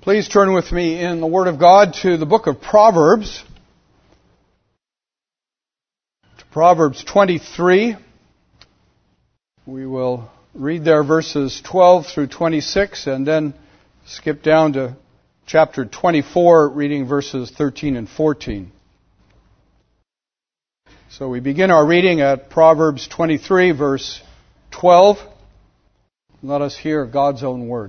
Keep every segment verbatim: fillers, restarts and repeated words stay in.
Please turn with me in the Word of God to the book of Proverbs, to Proverbs twenty-three. We will read there verses twelve through twenty-six and then skip down to chapter twenty-four, reading verses thirteen and fourteen. So we begin our reading at Proverbs twenty-three, verse twelve. Let us hear God's own word.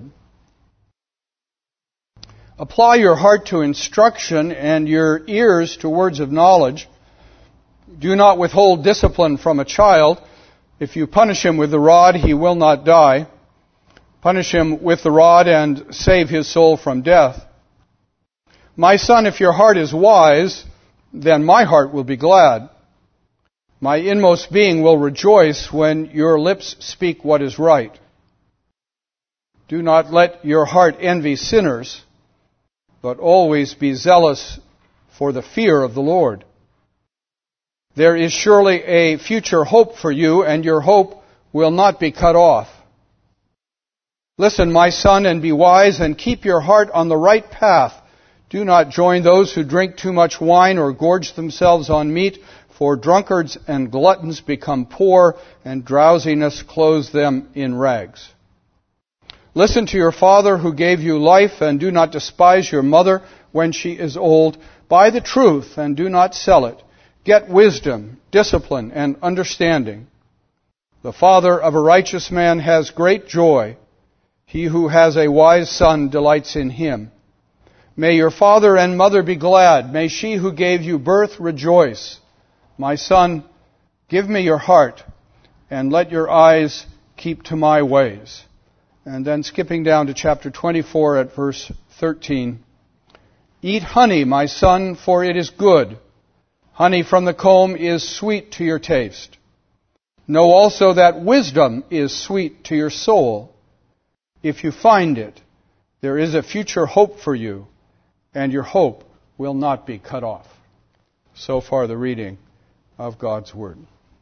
Apply your heart to instruction and your ears to words of knowledge. Do not withhold discipline from a child. If you punish him with the rod, he will not die. Punish him with the rod and save his soul from death. My son, if your heart is wise, then my heart will be glad. My inmost being will rejoice when your lips speak what is right. Do not let your heart envy sinners, but always be zealous for the fear of the Lord. There is surely a future hope for you, and your hope will not be cut off. Listen, my son, and be wise, and keep your heart on the right path. Do not join those who drink too much wine or gorge themselves on meat, for drunkards and gluttons become poor, and drowsiness clothes them in rags. Listen to your father who gave you life, and do not despise your mother when she is old. Buy the truth and do not sell it. Get wisdom, discipline, and understanding. The father of a righteous man has great joy. He who has a wise son delights in him. May your father and mother be glad. May she who gave you birth rejoice. My son, give me your heart, and let your eyes keep to my ways. And then skipping down to chapter twenty-four at verse thirteen. Eat honey, my son, for it is good. Honey from the comb is sweet to your taste. Know also that wisdom is sweet to your soul. If you find it, there is a future hope for you, and your hope will not be cut off. So far the reading of God's Word.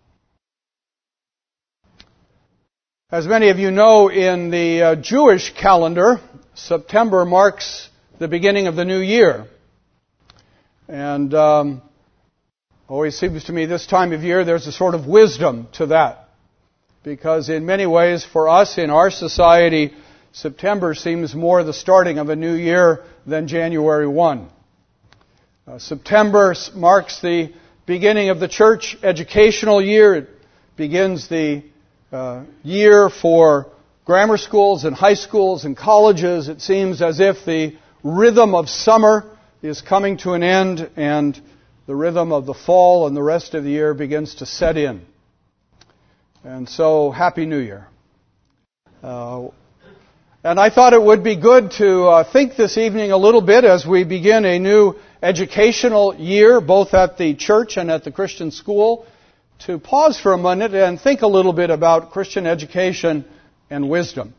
As many of you know, in the uh, Jewish calendar, September marks the beginning of the new year. And um, always seems to me this time of year there's a sort of wisdom to that. Because in many ways, for us in our society, September seems more the starting of a new year than January first. Uh, September marks the beginning of the church educational year. It begins the Uh, year for grammar schools and high schools and colleges. It seems as if the rhythm of summer is coming to an end and the rhythm of the fall and the rest of the year begins to set in. And so, Happy New Year. Uh, and I thought it would be good to uh, think this evening a little bit as we begin a new educational year, both at the church and at the Christian school, to pause for a minute and think a little bit about Christian education and wisdom.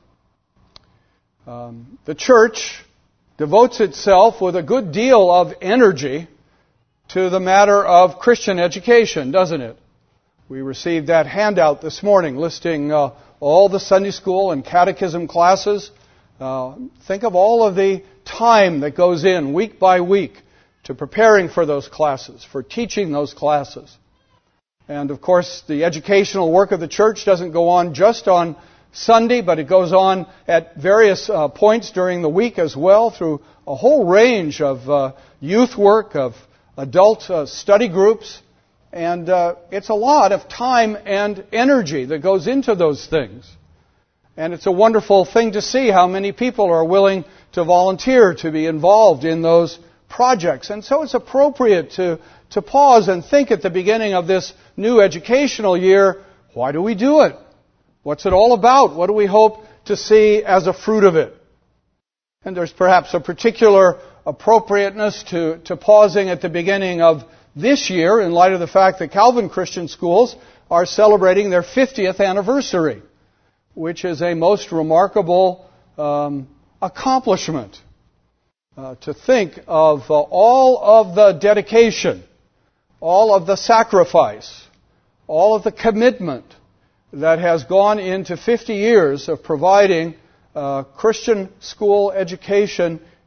Um, the church devotes itself with a good deal of energy to the matter of Christian education, doesn't it? We received that handout this morning listing uh, all the Sunday school and catechism classes. Uh, think of all of the time that goes in week by week to preparing for those classes, for teaching those classes. And of course, the educational work of the church doesn't go on just on Sunday, but it goes on at various uh, points during the week as well through a whole range of uh, youth work, of adult uh, study groups. And uh, it's a lot of time and energy that goes into those things. And it's a wonderful thing to see how many people are willing to volunteer to be involved in those projects. And so it's appropriate to, to pause and think at the beginning of this new educational year, why do we do it? What's it all about? What do we hope to see as a fruit of it? And there's perhaps a particular appropriateness to, to pausing at the beginning of this year in light of the fact that Calvin Christian schools are celebrating their fiftieth anniversary, which is a most remarkable um, accomplishment. Uh, to think of uh, all of the dedication, all of the sacrifice, all of the commitment that has gone into fifty years of providing uh, Christian school education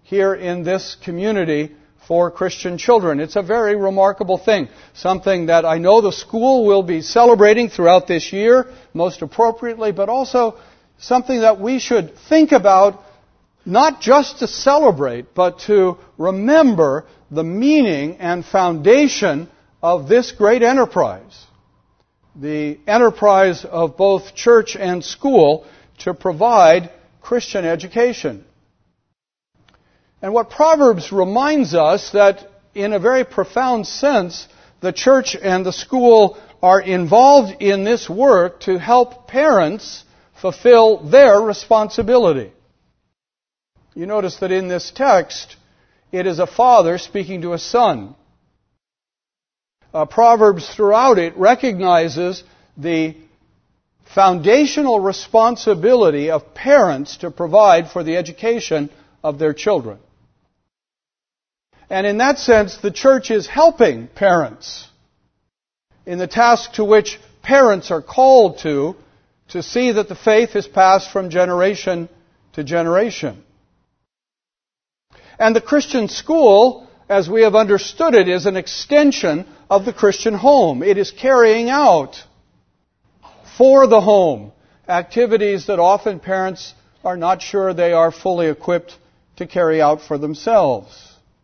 here in this community for Christian children. It's a very remarkable thing, something that I know the school will be celebrating throughout this year, most appropriately, but also something that we should think about, not just to celebrate, but to remember the meaning and foundation of this great enterprise. The enterprise of both church and school to provide Christian education. And what Proverbs reminds us that in a very profound sense, the church and the school are involved in this work to help parents fulfill their responsibility. You notice that in this text, it is a father speaking to a son. Uh, Proverbs throughout it recognizes the foundational responsibility of parents to provide for the education of their children. And in that sense, the church is helping parents in the task to which parents are called to, to see that the faith is passed from generation to generation. And the Christian school, as we have understood it, is an extension of the Christian home. It is carrying out for the home activities that often parents are not sure they are fully equipped to carry out for themselves.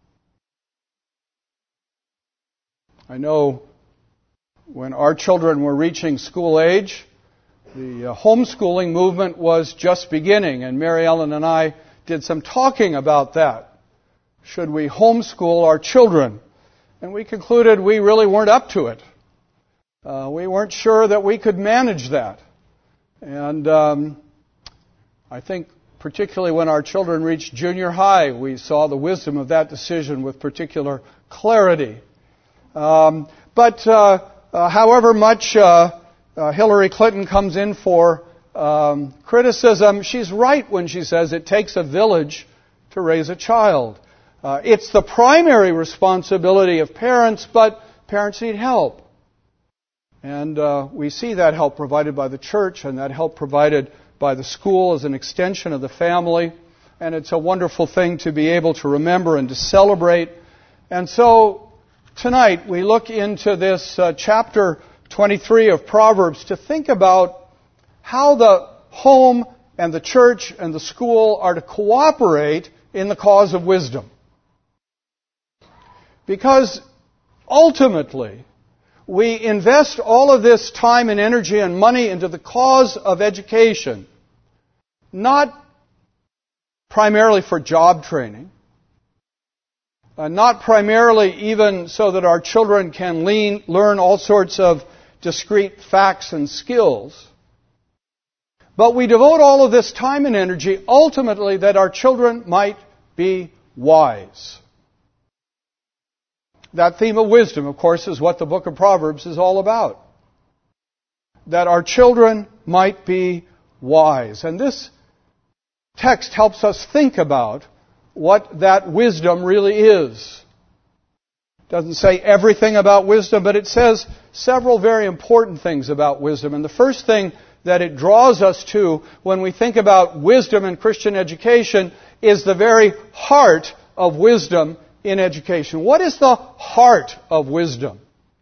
I know when our children were reaching school age, the uh, homeschooling movement was just beginning, and Mary Ellen and I did some talking about that. Should we homeschool our children? And we concluded we really weren't up to it. Uh, we weren't sure that we could manage that. And um, I think particularly when our children reached junior high, we saw the wisdom of that decision with particular clarity. Um, but uh, uh, however much uh, uh, Hillary Clinton comes in for um, criticism, she's right when she says it takes a village to raise a child. Uh, it's the primary responsibility of parents, but parents need help. And uh, we see that help provided by the church and that help provided by the school as an extension of the family. And it's a wonderful thing to be able to remember and to celebrate. And so tonight we look into this uh, chapter twenty-three of Proverbs to think about how the home and the church and the school are to cooperate in the cause of wisdom. Because ultimately, we invest all of this time and energy and money into the cause of education, not primarily for job training, uh, not primarily even so that our children can lean, learn all sorts of discrete facts and skills, but we devote all of this time and energy ultimately that our children might be wise. That theme of wisdom, of course, is what the book of Proverbs is all about. That our children might be wise. And this text helps us think about what that wisdom really is. It doesn't say everything about wisdom, but it says several very important things about wisdom. And the first thing that it draws us to when we think about wisdom in Christian education is the very heart of wisdom in education. What is the heart of wisdom?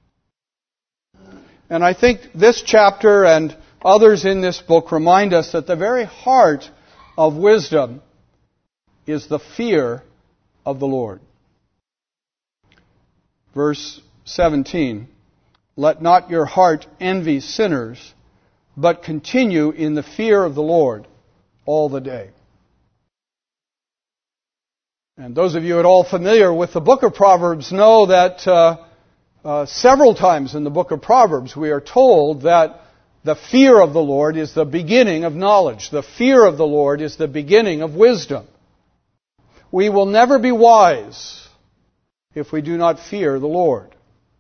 And I think this chapter and others in this book remind us that the very heart of wisdom is the fear of the Lord. Verse seventeen, let not your heart envy sinners, but continue in the fear of the Lord all the day. And those of you at all familiar with the book of Proverbs know that uh, uh, several times in the book of Proverbs we are told that the fear of the Lord is the beginning of knowledge. The fear of the Lord is the beginning of wisdom. We will never be wise if we do not fear the Lord.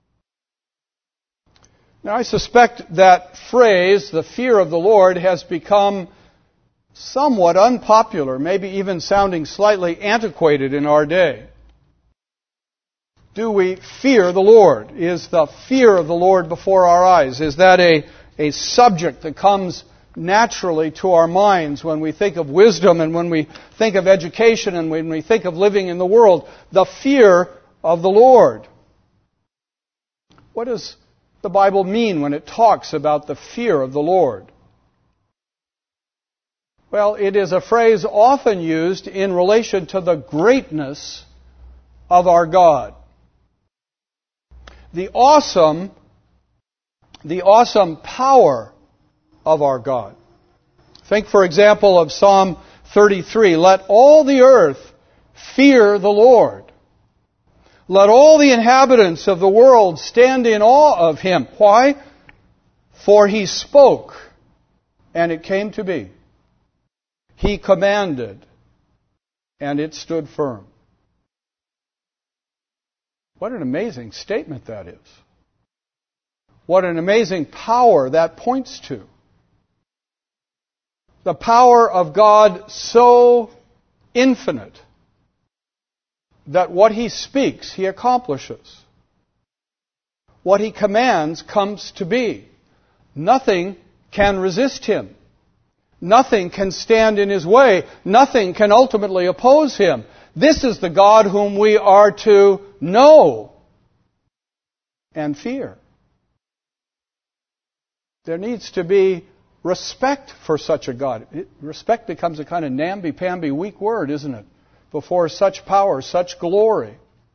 Now, I suspect that phrase, the fear of the Lord, has become somewhat unpopular, maybe even sounding slightly antiquated in our day. Do we fear the Lord? Is the fear of the Lord before our eyes? Is that a, a subject that comes naturally to our minds when we think of wisdom and when we think of education and when we think of living in the world. The fear of the Lord. What does the Bible mean when it talks about the fear of the Lord? Well, it is a phrase often used in relation to the greatness of our God. The awesome, the awesome power of our God. Think, for example, of Psalm thirty-three. Let all the earth fear the Lord. Let all the inhabitants of the world stand in awe of Him. Why? For He spoke, and it came to be. He commanded, and it stood firm. What an amazing statement that is. What an amazing power that points to. The power of God so infinite that what He speaks, He accomplishes. What He commands comes to be. Nothing can resist Him. Nothing can stand in His way. Nothing can ultimately oppose Him. This is the God whom we are to know and fear. There needs to be respect for such a God. Respect becomes a kind of namby-pamby, weak word, isn't it? Before such power, such glory.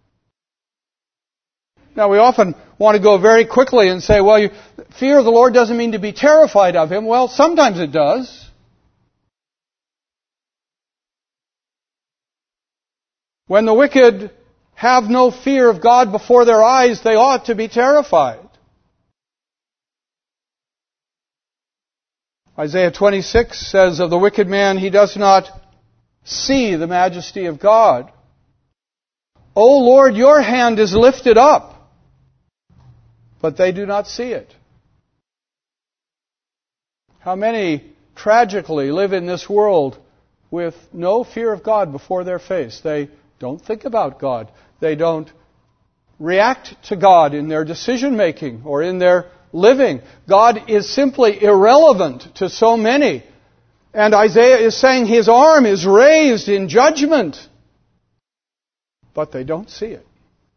Now, we often want to go very quickly and say, well, you, fear of the Lord doesn't mean to be terrified of Him. Well, sometimes it does. When the wicked have no fear of God before their eyes, they ought to be terrified. Isaiah twenty-six says of the wicked man, he does not see the majesty of God. O Lord, your hand is lifted up, but they do not see it. How many tragically live in this world with no fear of God before their face? They don't think about God. They don't react to God in their decision making or in their living. God is simply irrelevant to so many. And Isaiah is saying His arm is raised in judgment. But they don't see it.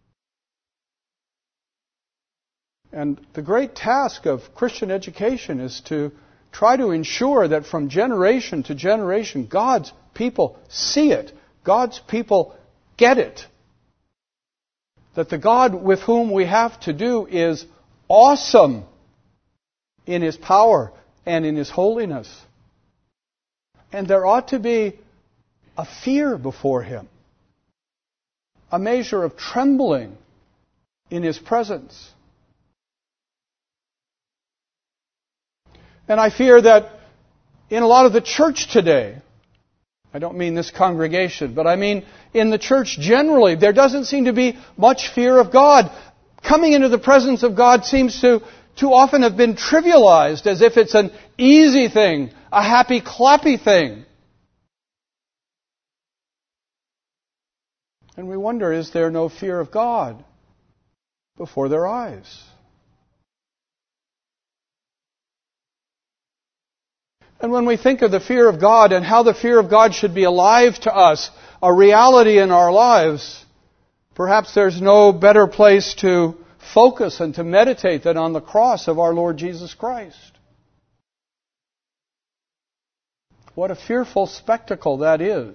And the great task of Christian education is to try to ensure that from generation to generation, God's people see it. God's people get it. That the God with whom we have to do is awesome in His power and in His holiness. And there ought to be a fear before Him. A measure of trembling in His presence. And I fear that in a lot of the church today, I don't mean this congregation, but I mean in the church generally, there doesn't seem to be much fear of God. Coming into the presence of God seems to too often have been trivialized as if it's an easy thing, a happy, clappy thing. And we wonder, is there no fear of God before their eyes? And when we think of the fear of God and how the fear of God should be alive to us, a reality in our lives, perhaps there's no better place to focus and to meditate than on the cross of our Lord Jesus Christ. What a fearful spectacle that is.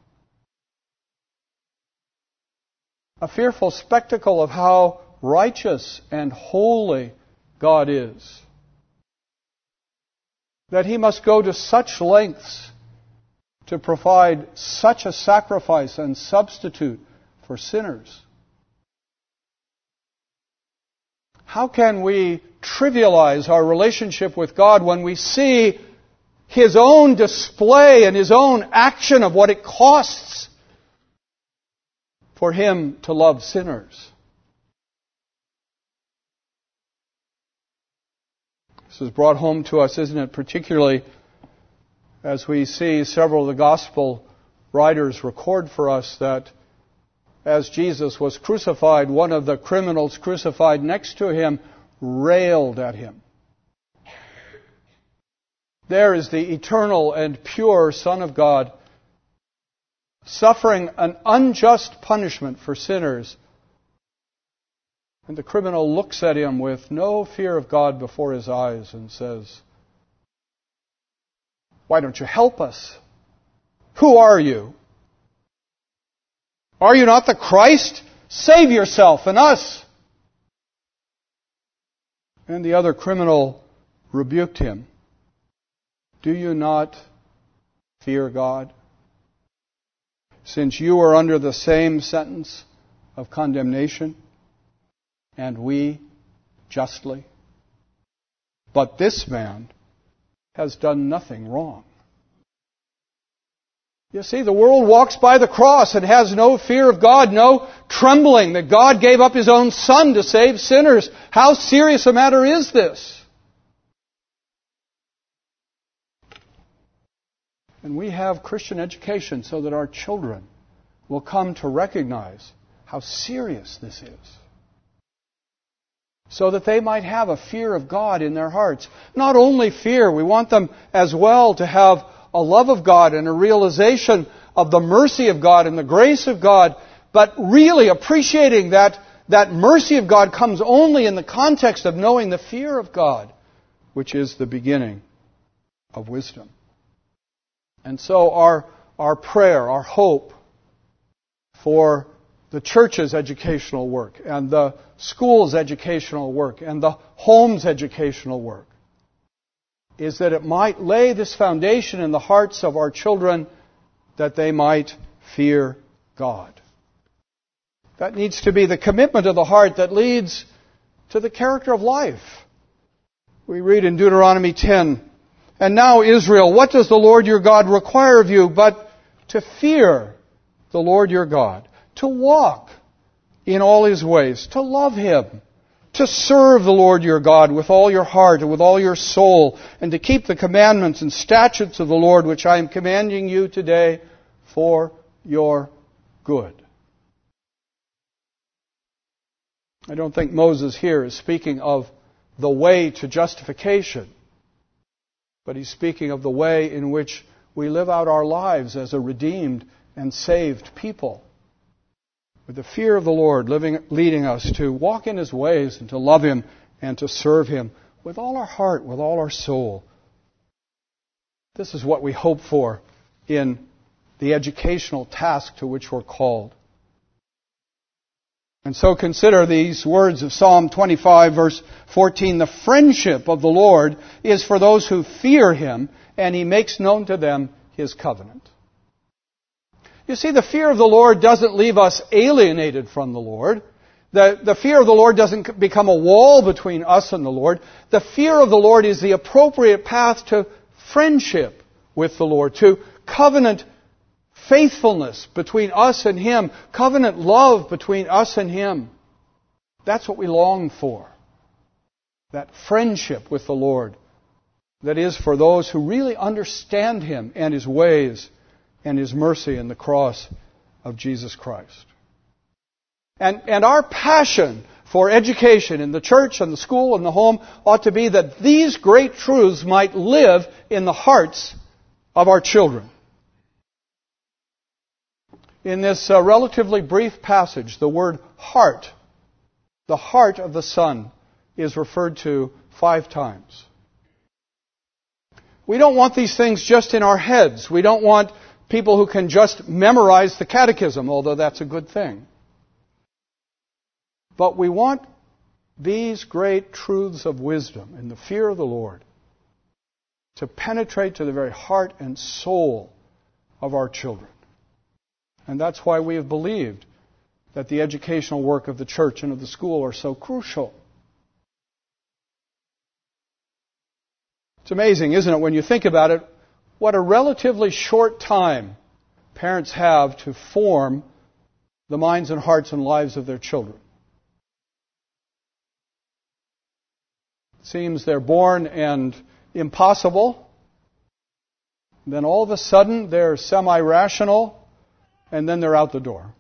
A fearful spectacle of how righteous and holy God is. That He must go to such lengths to provide such a sacrifice and substitute for sinners. How can we trivialize our relationship with God when we see His own display and His own action of what it costs for Him to love sinners? This is brought home to us, isn't it? Particularly as we see several of the gospel writers record for us that as Jesus was crucified, one of the criminals crucified next to Him railed at Him. There is the eternal and pure Son of God suffering an unjust punishment for sinners. And the criminal looks at him with no fear of God before his eyes and says, "Why don't you help us? Who are you? Are you not the Christ? Save yourself and us." And the other criminal rebuked him. "Do you not fear God, since you are under the same sentence of condemnation, and we justly? But this man has done nothing wrong." You see, the world walks by the cross and has no fear of God, no trembling that God gave up His own Son to save sinners. How serious a matter is this? And we have Christian education so that our children will come to recognize how serious this is, so that they might have a fear of God in their hearts. Not only fear, we want them as well to have a love of God and a realization of the mercy of God and the grace of God, but really appreciating that that mercy of God comes only in the context of knowing the fear of God, which is the beginning of wisdom. And so our, our prayer, our hope for the church's educational work and the school's educational work and the home's educational work is that it might lay this foundation in the hearts of our children that they might fear God. That needs to be the commitment of the heart that leads to the character of life. We read in Deuteronomy ten, "And now, Israel, what does the Lord your God require of you but to fear the Lord your God, to walk in all His ways, to love Him, to serve the Lord your God with all your heart and with all your soul, and to keep the commandments and statutes of the Lord which I am commanding you today for your good." I don't think Moses here is speaking of the way to justification, but he's speaking of the way in which we live out our lives as a redeemed and saved people, with the fear of the Lord living, leading us to walk in His ways and to love Him and to serve Him with all our heart, with all our soul. This is what we hope for in the educational task to which we're called. And so consider these words of Psalm twenty-five, verse fourteen. "The friendship of the Lord is for those who fear Him, and He makes known to them His covenant." You see, the fear of the Lord doesn't leave us alienated from the Lord. The, the fear of the Lord doesn't become a wall between us and the Lord. The fear of the Lord is the appropriate path to friendship with the Lord, to covenant faithfulness between us and Him, covenant love between us and Him. That's what we long for. That friendship with the Lord that is for those who really understand Him and His ways and His mercy in the cross of Jesus Christ. And, and our passion for education in the church and the school and the home ought to be that these great truths might live in the hearts of our children. In this uh, relatively brief passage, the word heart, the heart of the Son, is referred to five times. We don't want these things just in our heads. We don't want people who can just memorize the catechism, although that's a good thing. But we want these great truths of wisdom and the fear of the Lord to penetrate to the very heart and soul of our children. And that's why we have believed that the educational work of the church and of the school are so crucial. It's amazing, isn't it, when you think about it, what a relatively short time parents have to form the minds and hearts and lives of their children. It seems they're born and impossible. Then all of a sudden they're semi-rational, and then they're out the door.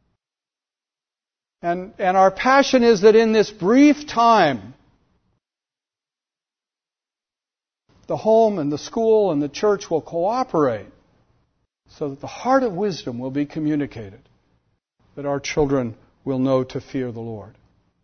And, and our passion is that in this brief time, the home and the school and the church will cooperate so that the heart of wisdom will be communicated, that our children will know to fear the Lord.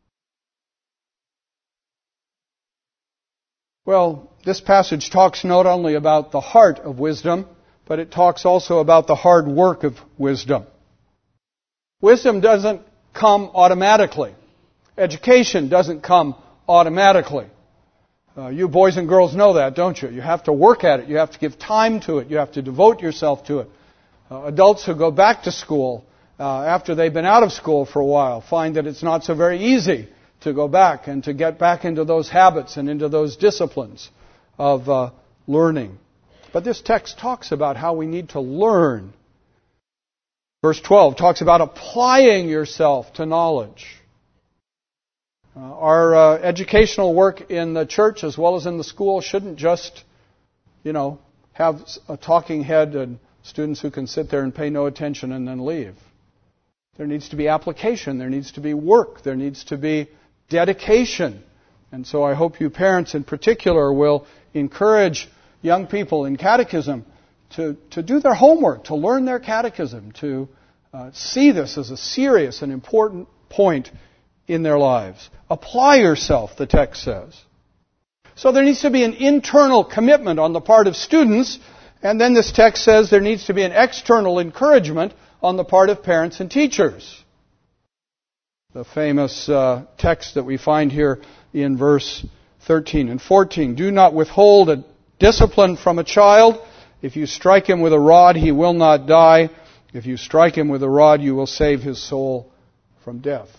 Well, this passage talks not only about the heart of wisdom, but it talks also about the hard work of wisdom. Wisdom doesn't come automatically. Education doesn't come automatically. Uh, you boys and girls know that, don't you? You have to work at it. You have to give time to it. You have to devote yourself to it. Uh, adults who go back to school uh, after they've been out of school for a while find that it's not so very easy to go back and to get back into those habits and into those disciplines of uh, learning. But this text talks about how we need to learn. Verse twelve talks about applying yourself to knowledge. Uh, our uh, educational work in the church as well as in the school shouldn't just, you know, have a talking head and students who can sit there and pay no attention and then leave. There needs to be application. There needs to be work. There needs to be dedication. And so I hope you parents in particular will encourage young people in catechism to, to do their homework, to learn their catechism, to uh, see this as a serious and important point in their lives. Apply yourself, the text says. So there needs to be an internal commitment on the part of students, and then this text says there needs to be an external encouragement on the part of parents and teachers. The famous uh, text that we find here in verse thirteen and fourteen. Do not withhold a discipline from a child. If you strike him with a rod, he will not die. If you strike him with a rod, you will save his soul from death.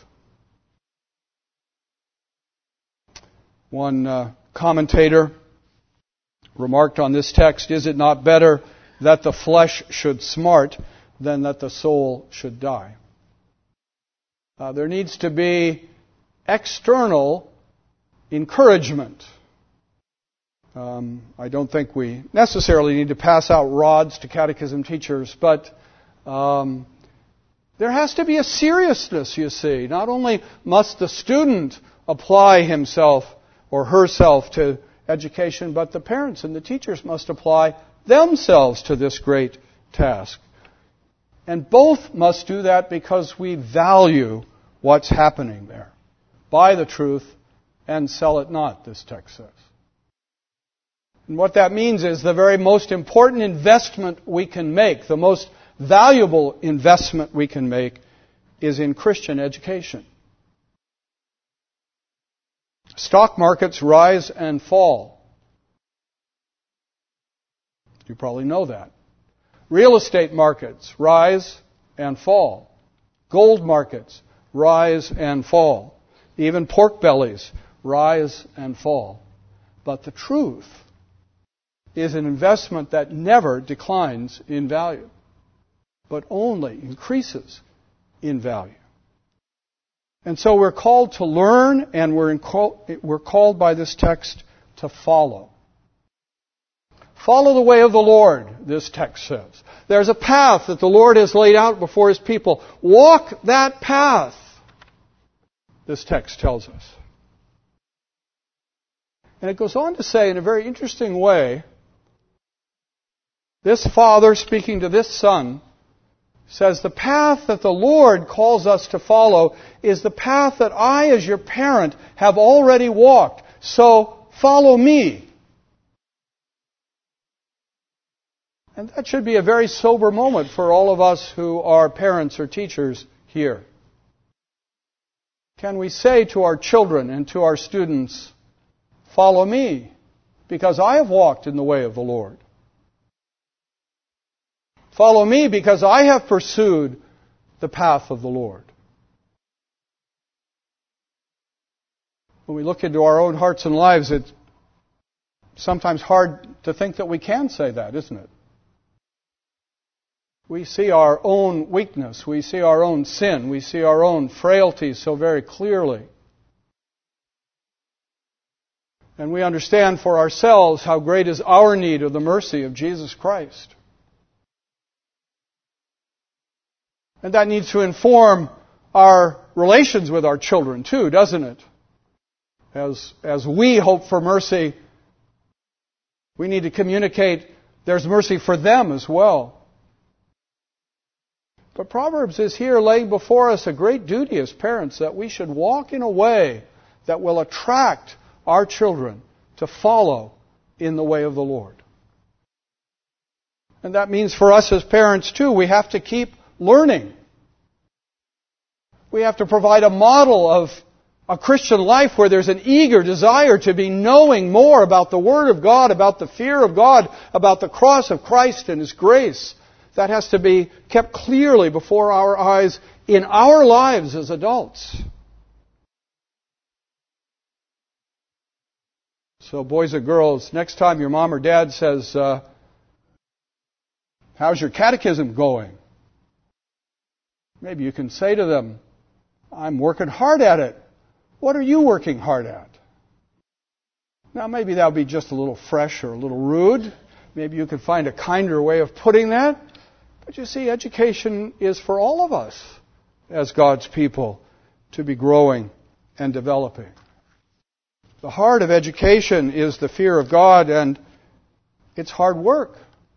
One uh, commentator remarked on this text, is it not better that the flesh should smart than that the soul should die? Uh, there needs to be external encouragement. Um, I don't think we necessarily need to pass out rods to catechism teachers, but um, there has to be a seriousness, you see. Not only must the student apply himself or herself to education, but the parents and the teachers must apply themselves to this great task. And both must do that because we value what's happening there. Buy the truth and sell it not, this text says. And what that means is the very most important investment we can make, the most valuable investment we can make, is in Christian education. Stock markets rise and fall. You probably know that. Real estate markets rise and fall. Gold markets rise and fall. Even pork bellies rise and fall. But the truth is an investment that never declines in value, but only increases in value. And so we're called to learn, and we're, in call, we're called by this text to follow. Follow the way of the Lord, this text says. There's a path that the Lord has laid out before His people. Walk that path, this text tells us. And it goes on to say in a very interesting way, this father speaking to this son says, the path that the Lord calls us to follow is the path that I, as your parent, have already walked. So follow me. And that should be a very sober moment for all of us who are parents or teachers here. Can we say to our children and to our students, follow me, because I have walked in the way of the Lord. Follow me because I have pursued the path of the Lord. When we look into our own hearts and lives, it's sometimes hard to think that we can say that, isn't it? We see our own weakness. We see our own sin. We see our own frailties so very clearly. And we understand for ourselves how great is our need of the mercy of Jesus Christ. And that needs to inform our relations with our children too, doesn't it? As, as we hope for mercy We need to communicate there's mercy for them as well. But Proverbs is here laying before us a great duty as parents, that we should walk in a way that will attract our children to follow in the way of the Lord. And that means for us as parents too, we have to keep learning. We have to provide a model of a Christian life where there's an eager desire to be knowing more about the Word of God, about the fear of God, about the cross of Christ and His grace. That has to be kept clearly before our eyes in our lives as adults. So boys and girls, next time your mom or dad says, uh, how's your catechism going? Maybe you can say to them, I'm working hard at it. What are you working hard at? Now maybe that would be just a little fresh or a little rude. Maybe you could find a kinder way of putting that. But you see, education is for all of us as God's people to be growing and developing. The heart of education is the fear of God, and it's hard work.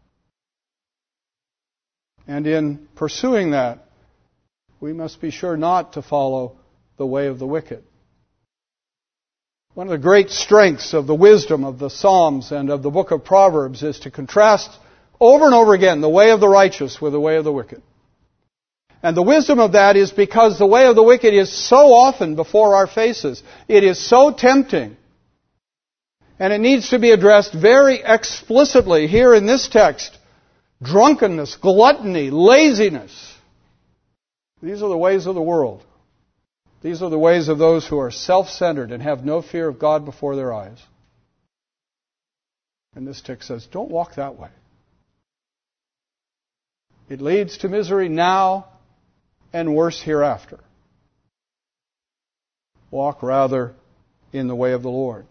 And in pursuing that, we must be sure not to follow the way of the wicked. One of the great strengths of the wisdom of the Psalms and of the book of Proverbs is to contrast over and over again the way of the righteous with the way of the wicked. And the wisdom of that is because the way of the wicked is so often before our faces. It is so tempting. And it needs to be addressed very explicitly here in this text. Drunkenness, gluttony, laziness. These are the ways of the world. These are the ways of those who are self-centered and have no fear of God before their eyes. And this text says, don't walk that way. It leads to misery now and worse hereafter. Walk rather in the way of the Lord.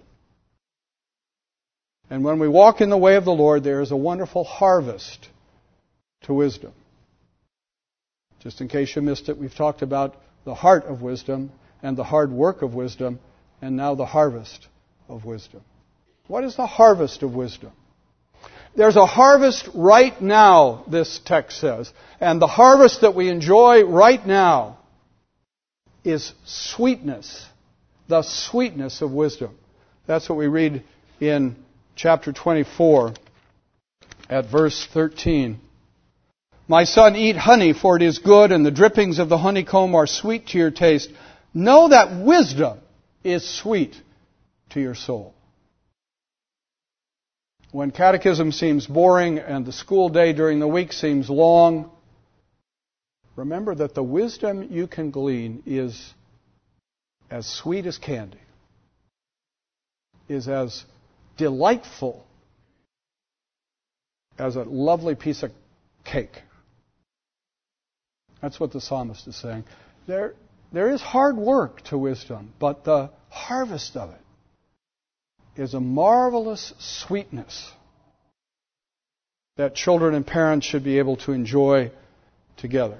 And when we walk in the way of the Lord, there is a wonderful harvest to wisdom. Just in case you missed it, we've talked about the heart of wisdom and the hard work of wisdom, and now the harvest of wisdom. What is the harvest of wisdom? There's a harvest right now, this text says, and the harvest that we enjoy right now is sweetness, the sweetness of wisdom. That's what we read in chapter twenty-four at verse thirteen. My son, eat honey, for it is good, and the drippings of the honeycomb are sweet to your taste. Know that wisdom is sweet to your soul. When catechism seems boring and the school day during the week seems long, remember that the wisdom you can glean is as sweet as candy, is as delightful as a lovely piece of cake. That's what the psalmist is saying. There, there is hard work to wisdom, but the harvest of it is a marvelous sweetness that children and parents should be able to enjoy together.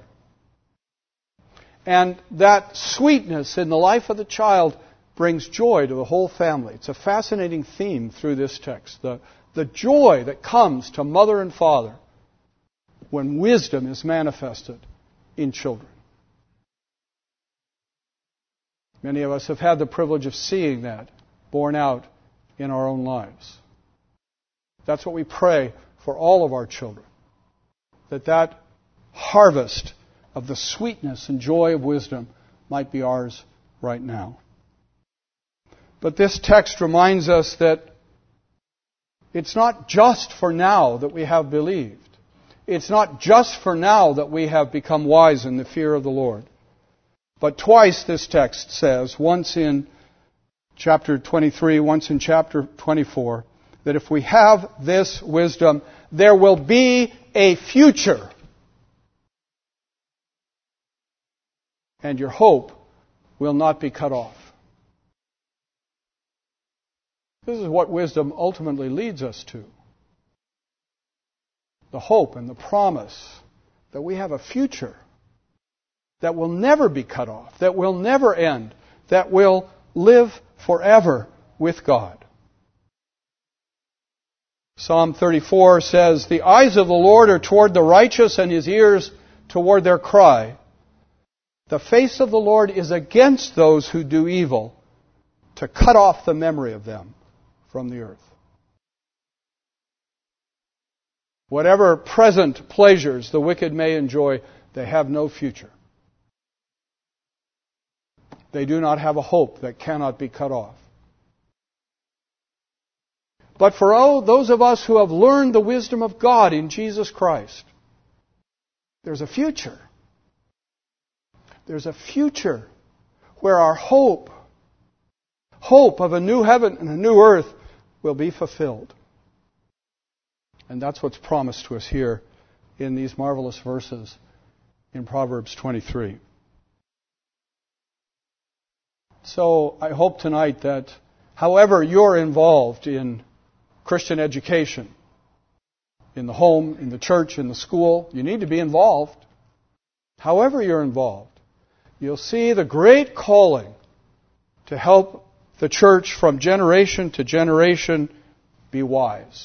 And that sweetness in the life of the child brings joy to the whole family. It's a fascinating theme through this text. The, the joy that comes to mother and father when wisdom is manifested in children. Many of us have had the privilege of seeing that borne out in our own lives. That's what we pray for all of our children, that that harvest of the sweetness and joy of wisdom might be ours right now. But this text reminds us that it's not just for now that we have believed. It's not just for now that we have become wise in the fear of the Lord. But twice this text says, once in chapter twenty-three, once in chapter twenty-four, that if we have this wisdom, there will be a future. And your hope will not be cut off. This is what wisdom ultimately leads us to. The hope and the promise that we have a future that will never be cut off, that will never end, that will live forever with God. Psalm thirty-four says, "The eyes of the Lord are toward the righteous, and His ears toward their cry. The face of the Lord is against those who do evil, to cut off the memory of them from the earth." Whatever present pleasures the wicked may enjoy, they have no future. They do not have a hope that cannot be cut off. But for all those of us who have learned the wisdom of God in Jesus Christ, there's a future. There's a future where our hope, hope of a new heaven and a new earth, will be fulfilled. And that's what's promised to us here in these marvelous verses in Proverbs twenty-three. So I hope tonight that however you're involved in Christian education, in the home, in the church, in the school, you need to be involved. However you're involved, you'll see the great calling to help the church from generation to generation be wise.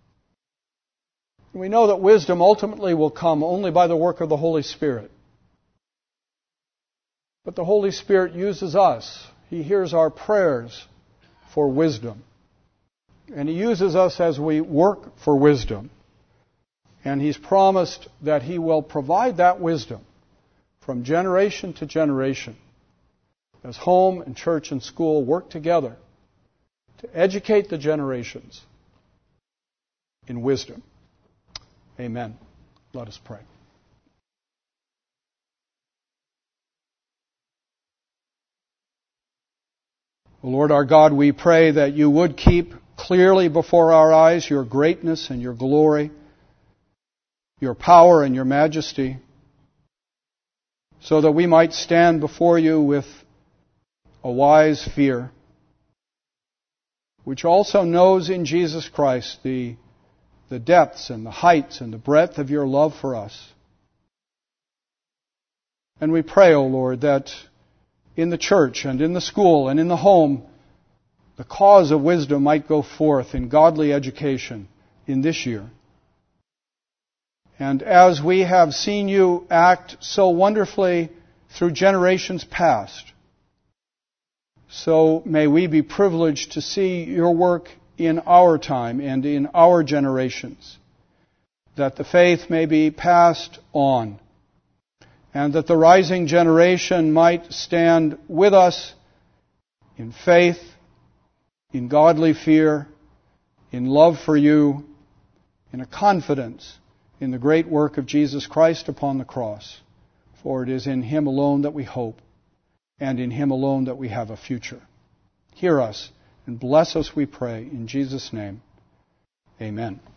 We know that wisdom ultimately will come only by the work of the Holy Spirit. But the Holy Spirit uses us. He hears our prayers for wisdom. And He uses us as we work for wisdom. And He's promised that He will provide that wisdom from generation to generation as home and church and school work together to educate the generations in wisdom. Amen. Let us pray. O Lord our God, we pray that You would keep clearly before our eyes Your greatness and Your glory, Your power and Your majesty, so that we might stand before You with a wise fear, which also knows in Jesus Christ the the depths and the heights and the breadth of Your love for us. And we pray, O Lord, that in the church and in the school and in the home, the cause of wisdom might go forth in godly education in this year. And as we have seen You act so wonderfully through generations past, so may we be privileged to see Your work in our time and in our generations, that the faith may be passed on, and that the rising generation might stand with us in faith, in godly fear, in love for You, in a confidence in the great work of Jesus Christ upon the cross. For it is in Him alone that we hope, and in Him alone that we have a future. Hear us and bless us, we pray, in Jesus' name. Amen.